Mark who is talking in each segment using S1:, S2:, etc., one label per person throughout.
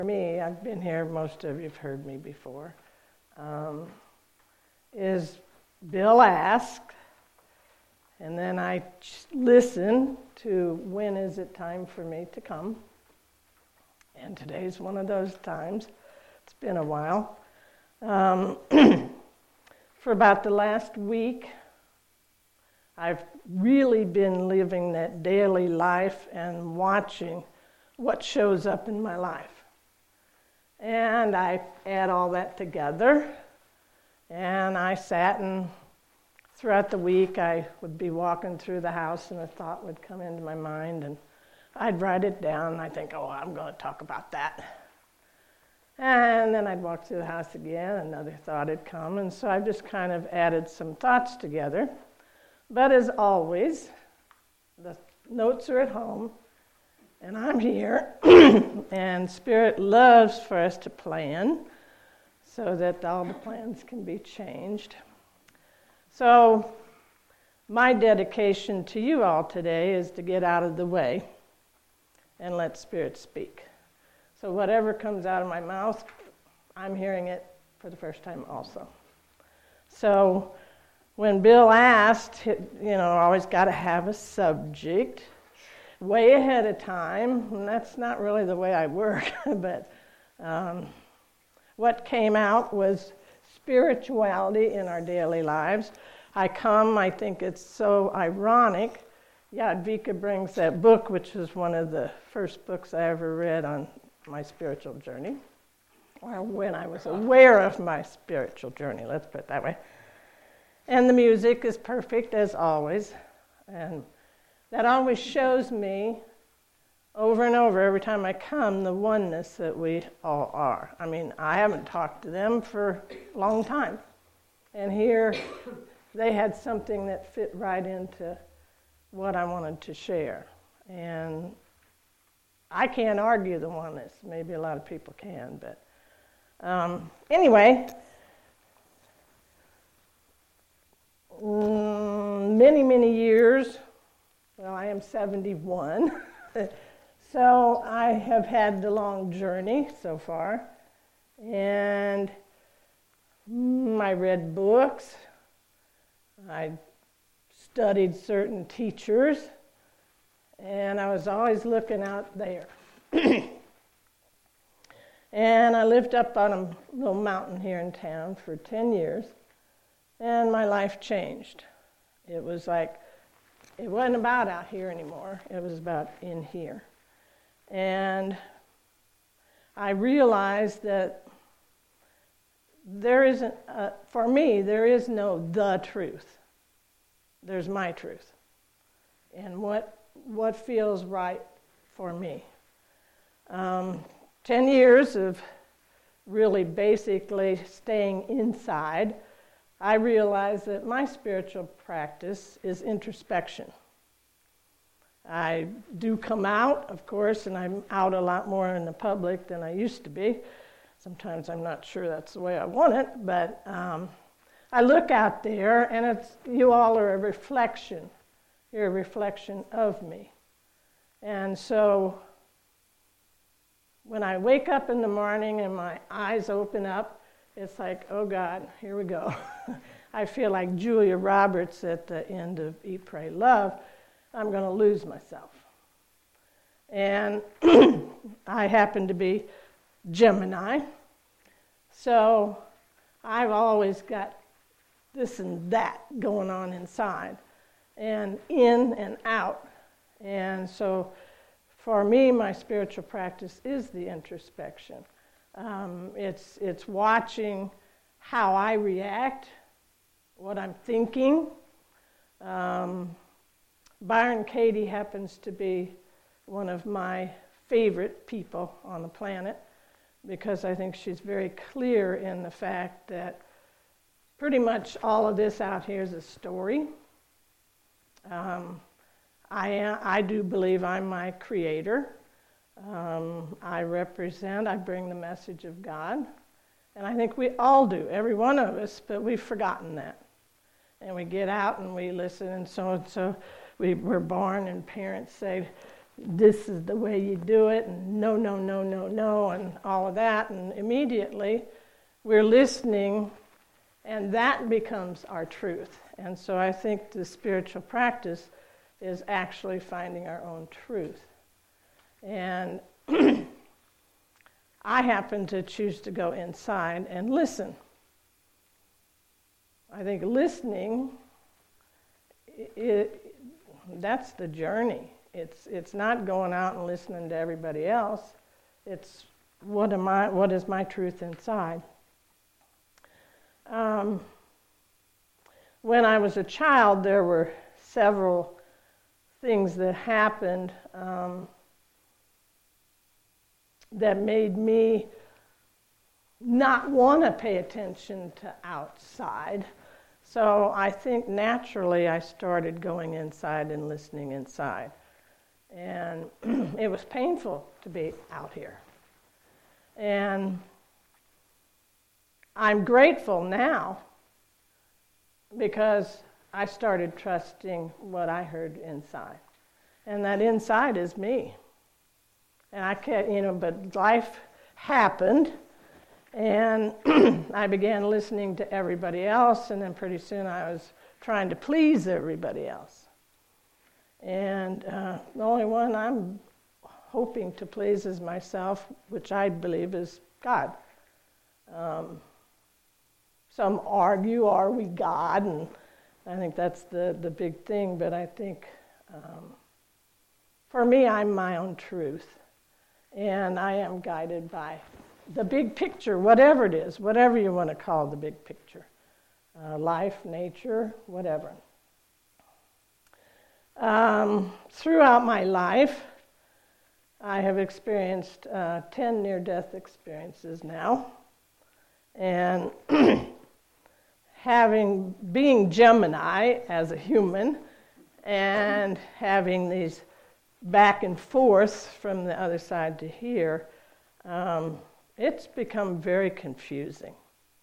S1: For me, I've been here, most of you have heard me before, is Bill asked, and then I listen to when is it time for me to come. And today's one of those times. It's been a while. For about the last week, I've really been living that daily life and watching what shows up in my life. And I add all that together, and I sat, and throughout the week I would be walking through the house and a thought would come into my mind, and I'd write it down, and I'd think, oh, I'm going to talk about that. And then I'd walk through the house again, another thought had come, and so I've just kind of added some thoughts together. But as always, the notes are at home, and I'm here, and Spirit loves for us to plan so that all the plans can be changed. So my dedication to you all today is to get out of the way and let Spirit speak. So whatever comes out of my mouth, I'm hearing it for the first time also. So when Bill asked, always got to have a subject way ahead of time, and that's not really the way I work, but what came out was spirituality in our daily lives. I think it's so ironic. Vika brings that book, which is one of the first books I ever read on my spiritual journey, or when I was aware of my spiritual journey, let's put it that way. And the music is perfect, as always, and that always shows me over and over, every time I come, the oneness that we all are. I mean, I haven't talked to them for a long time, and here they had something that fit right into what I wanted to share. And I can't argue the oneness. Maybe a lot of people can, but anyway, many, many years, well, I am 71, so I have had the long journey so far, and I read books, I studied certain teachers, and I was always looking out there. And I lived up on a little mountain here in town for 10 years, and my life changed. It was like, it wasn't about out here anymore, it was about in here. And I realized that there isn't, for me, there is no the truth. There's my truth. And what feels right for me. 10 years of really basically staying inside, I realized that my spiritual practice is introspection. I do come out, of course, and I'm out a lot more in the public than I used to be. Sometimes I'm not sure that's the way I want it, but I look out there, and you all are a reflection. You're a reflection of me. And so when I wake up in the morning and my eyes open up, it's like, oh God, here we go. I feel like Julia Roberts at the end of Eat, Pray, Love. I'm going to lose myself. And I happen to be Gemini. So I've always got this and that going on inside, and in and out. And so for me, my spiritual practice is the introspection. It's watching how I react, what I'm thinking. Byron Katie happens to be one of my favorite people on the planet because I think she's very clear in the fact that pretty much all of this out here is a story. I do believe I'm my creator. I bring the message of God. And I think we all do, every one of us, but we've forgotten that. And we get out and we listen, and so we're born, and parents say, this is the way you do it, and no, no, no, no, no, and all of that. And immediately we're listening, and that becomes our truth. And so I think the spiritual practice is actually finding our own truth. And I happen to choose to go inside and listen. I think listening, that's the journey. It's not going out and listening to everybody else. It's what is my truth inside. When I was a child, there were several things that happened that made me not want to pay attention to outside. So I think naturally I started going inside and listening inside. And it was painful to be out here. And I'm grateful now because I started trusting what I heard inside. And that inside is me. And I can't, but life happened, and I began listening to everybody else, and then pretty soon I was trying to please everybody else. And the only one I'm hoping to please is myself, which I believe is God. Some argue, are we God? And I think that's the big thing, but I think for me, I'm my own truth. And I am guided by the big picture, whatever it is, whatever you want to call the big picture. Life, nature, whatever. Throughout my life, I have experienced 10 near-death experiences now. And being Gemini as a human and having these back and forth from the other side to here, it's become very confusing.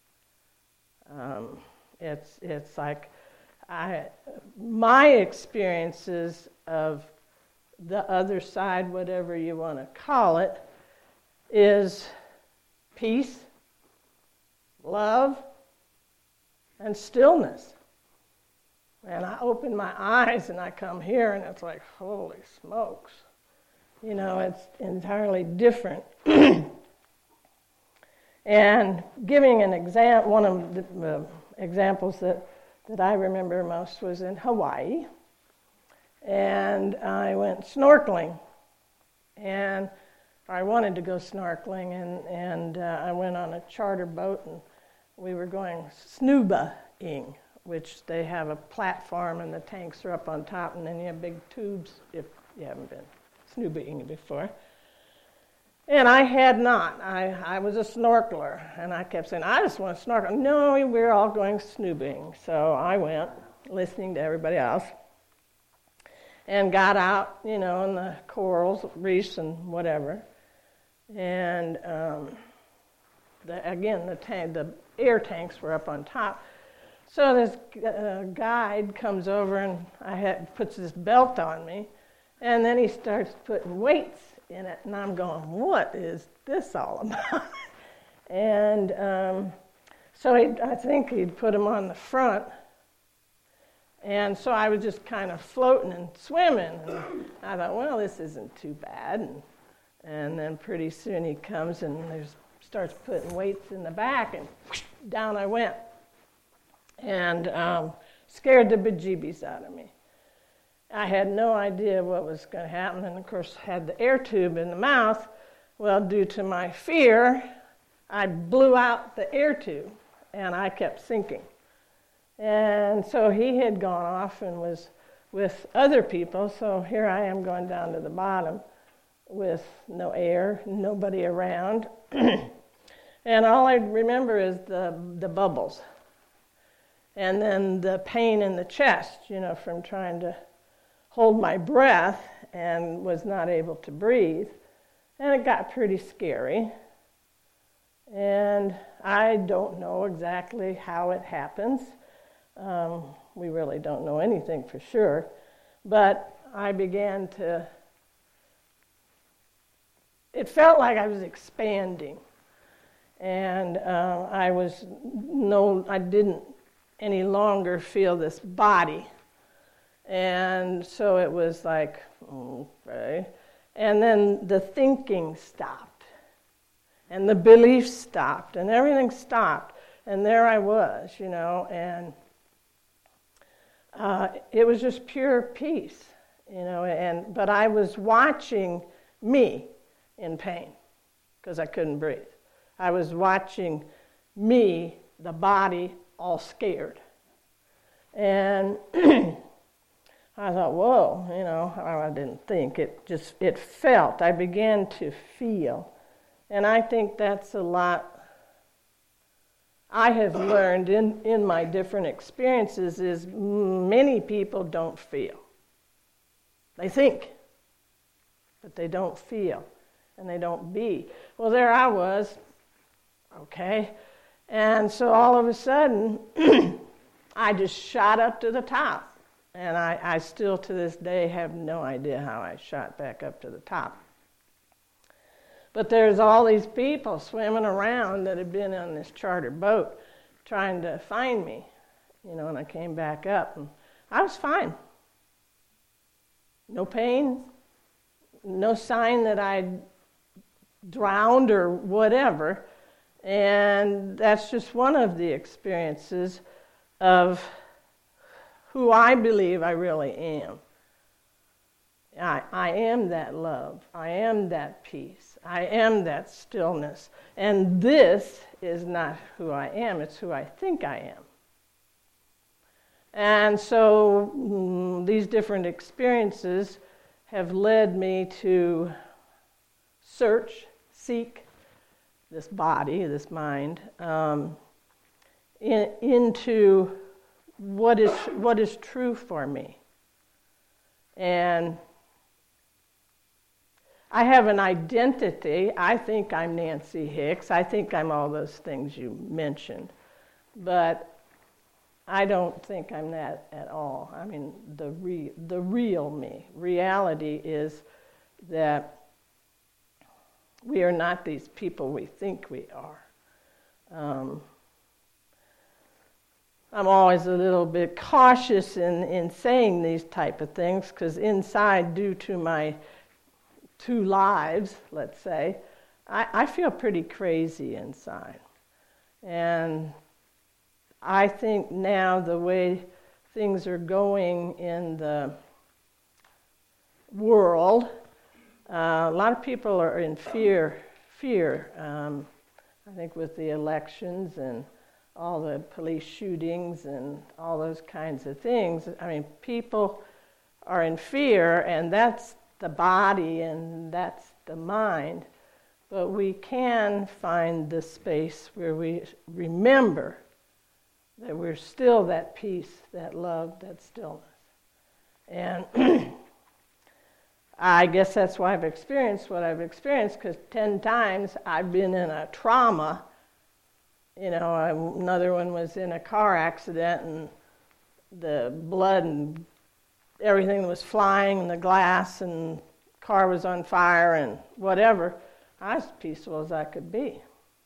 S1: It's like my experiences of the other side, whatever you want to call it, is peace, love, and stillness. And I open my eyes and I come here and it's like, holy smokes. It's entirely different. And giving an example, one of the examples that I remember most was in Hawaii. And I went snorkeling. And I wanted to go snorkeling, and I went on a charter boat, and we were going snuba-ing, which they have a platform and the tanks are up on top, and then you have big tubes if you haven't been snuba-ing before. And I had not. I was a snorkeler, and I kept saying, I just want to snorkel. No, we're all going snuba-ing. So I went, listening to everybody else, and got out, in the corals, reefs, and whatever. And the air tanks were up on top. So this guide comes over and puts this belt on me, and then he starts putting weights in it, and I'm going, what is this all about? And so I think he'd put them on the front, and so I was just kind of floating and swimming, and I thought, well, this isn't too bad. And then pretty soon he comes and starts putting weights in the back, and whoosh, down I went. And scared the bejeebies out of me. I had no idea what was going to happen, and of course had the air tube in the mouth. Well, due to my fear, I blew out the air tube, and I kept sinking. And so he had gone off and was with other people, so here I am going down to the bottom with no air, nobody around. And all I remember is the bubbles. And then the pain in the chest, from trying to hold my breath and was not able to breathe. And it got pretty scary. And I don't know exactly how it happens. We really don't know anything for sure. But I began to it felt like I was expanding. And I didn't any longer feel this body. And so it was like, okay. And then the thinking stopped. And the beliefs stopped. And everything stopped. And there I was, and it was just pure peace, but I was watching me in pain because I couldn't breathe. I was watching me, the body, all scared. And I thought, whoa, I didn't think. It felt. I began to feel. And I think that's a lot I have learned in my different experiences is many people don't feel. They think, but they don't feel, and they don't be. Well, there I was, okay, and so all of a sudden, I just shot up to the top, and I still to this day have no idea how I shot back up to the top. But there's all these people swimming around that had been on this charter boat trying to find me, and I came back up, and I was fine. No pain, no sign that I'd drowned or whatever, and that's just one of the experiences of who I believe I really am. I am that love. I am that peace. I am that stillness. And this is not who I am. It's who I think I am. And so these different experiences have led me to search, seek this body, this mind, into what is true for me. And I have an identity. I think I'm Nancy Hicks. I think I'm all those things you mentioned. But I don't think I'm that at all. I mean, the real me. Reality is that we are not these people we think we are. I'm always a little bit cautious in saying these type of things because inside, due to my 2 lives, let's say, I feel pretty crazy inside. And I think now the way things are going in the world, a lot of people are in fear. I think with the elections and all the police shootings and all those kinds of things, I mean, people are in fear, and that's the body and that's the mind. But we can find the space where we remember that we're still that peace, that love, that stillness. And I guess that's why I've experienced what I've experienced, because 10 times I've been in a trauma. Another one was in a car accident, and the blood and everything was flying, and the glass, and the car was on fire, and whatever. I was as peaceful as I could be.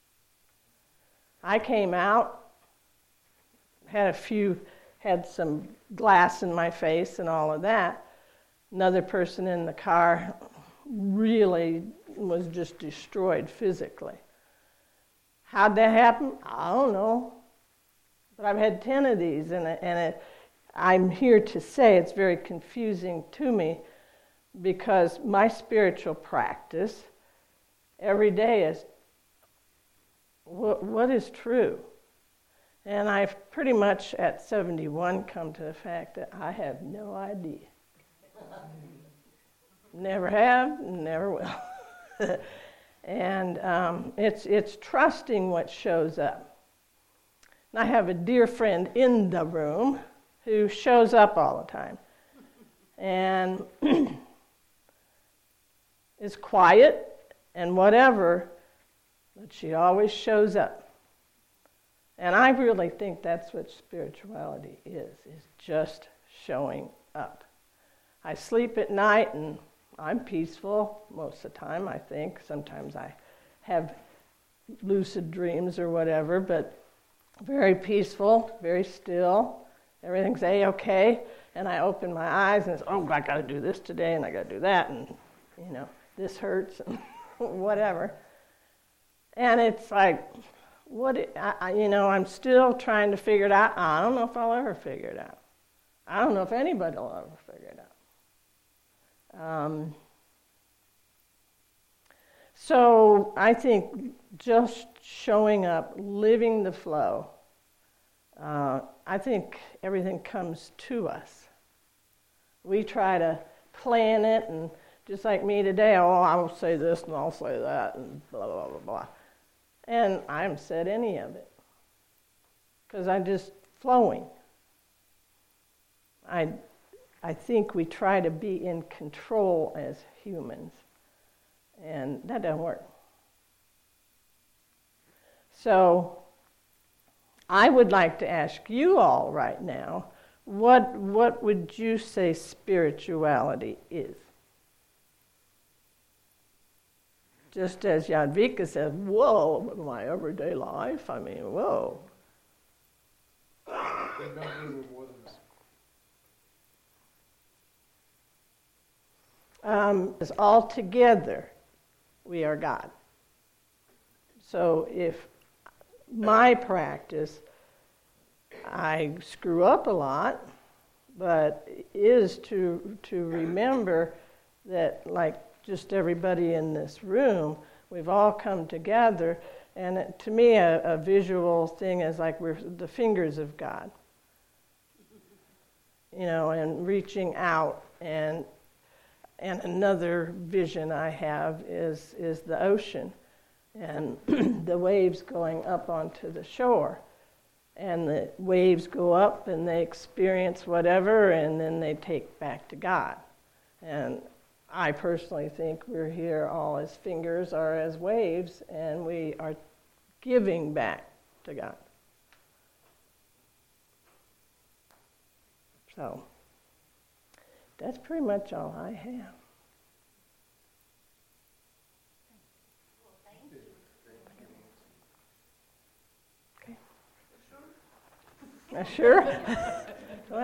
S1: I came out, had some glass in my face and all of that. Another person in the car really was just destroyed physically. How'd that happen? I don't know. But I've had 10 of these, and I'm here to say it's very confusing to me because my spiritual practice every day is what is true. And I've pretty much at 71 come to the fact that I have no idea. Never have, never will. And it's trusting what shows up. And I have a dear friend in the room who shows up all the time. And is quiet and whatever, but she always shows up. And I really think that's what spirituality is just showing up. I sleep at night and I'm peaceful most of the time, I think. Sometimes I have lucid dreams or whatever, but very peaceful, very still. Everything's A-okay. And I open my eyes and it's, oh, I got to do this today and I got to do that. And, this hurts and whatever. And it's like, I'm still trying to figure it out. I don't know if I'll ever figure it out. I don't know if anybody will ever figure it out. So I think just showing up, living the flow, I think everything comes to us. We try to plan it, and just like me today, I will say this and I'll say that and blah, blah, blah, blah. And I haven't said any of it because I'm just flowing. I think we try to be in control as humans, and that doesn't work. So I would like to ask you all right now, what would you say spirituality is? Just as Jadvika said, whoa, my everyday life, I mean, whoa. As all together, we are God. So if my practice, I screw up a lot, but is to remember that, like just everybody in this room, we've all come together, and to me a visual thing is like we're the fingers of God, and reaching out, and another vision I have is the ocean and the waves going up onto the shore. And the waves go up and they experience whatever, and then they take back to God. And I personally think we're here all as fingers or as waves, and we are giving back to God. So that's pretty much all I have. Sure?